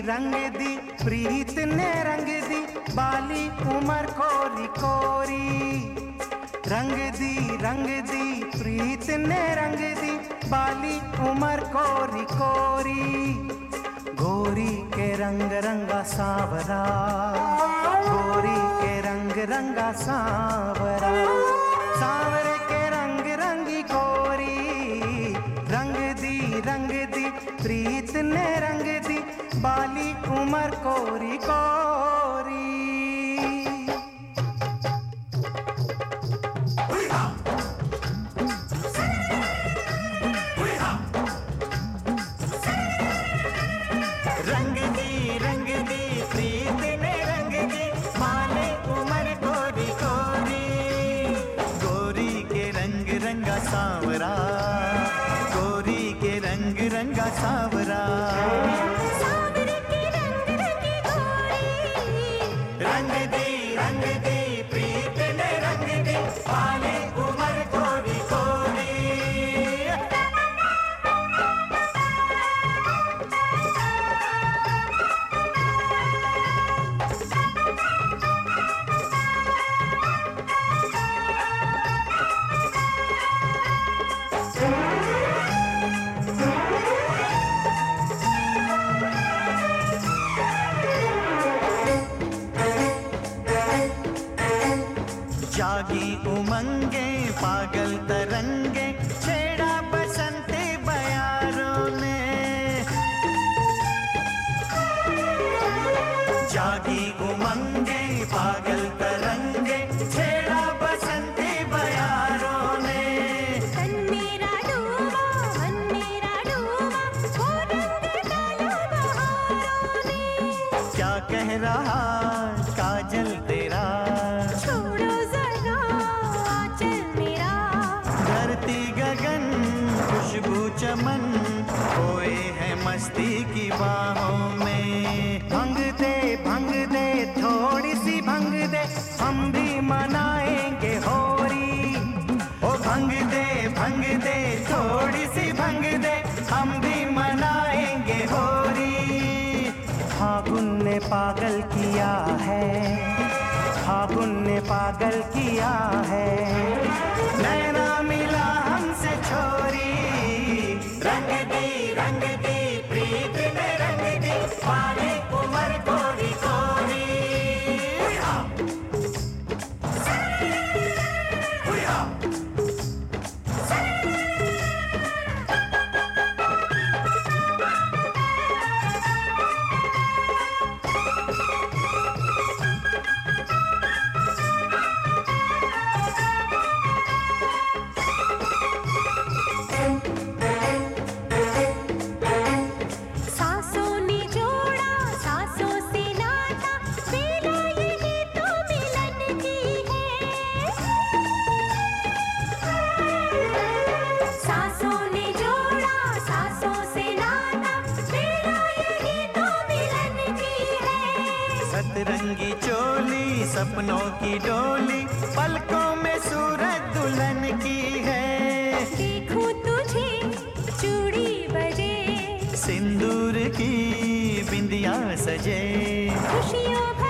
रंग दी प्रीत ने रंग दी बाली उमर कोरी कोरी। रंग दी प्रीत ने रंग दी बाली उमर कोरी कोरी। गोरी के रंग रंगा सावरा, गोरी के रंग रंगा सावरा, सावरे के रंग रंगी गोरी। रंग दी प्रीत ने रंग दी बाली उमर कोरी कोरी। रंग दी प्रीत ने रंग दी बाली उमर कोरी कोरी। गोरी के रंग रंगा सावरा, गोरी के रंग रंगा सावरा, सावरे के रंग रंगी गोरी। रंग दी प्रीत ने रंग दी बाली उमर कोरी कोरी। जागी उमंगे पागल तरंगे छेड़ा बसंती बयारों ने। जागी उमंगे पागल तरंगे छेड़ा बसंती बयारों ने। तन मेरा डूबा मन मेरा डूबा वो रंग डाला बहारों ने। क्या कह रहा काजल तेरा, छोड़ो जरा आंचल मेरा। धरती गगन खुशबू चमन खोए हैं मस्ती की बाहों में। भंग दे थोड़ी सी भंग दे हम भी मनाएंगे होरी। ओ भंग दे थोड़ी सी भंग दे हम भी मनाएंगे होरी। फागुन ने पागल किया है, फागुन ने पागल किया है, नैना मिला हमसे छोरी। रंग दी प्रीत ने रंग दी बाली उमर कोरी कोरी। सांसों ने जोड़ा सांसों से नाता मेरा यही तो मिलन की है। सांसों ने जोड़ा सांसों से नाता मेरा यही तो मिलन की है। सतरंगी चोली सपनों की डोली पलकों में सूरज दुल्हन की है। देखूं तुझे चूड़ी बजे सिंदूर की बिंदिया सजे खुशियों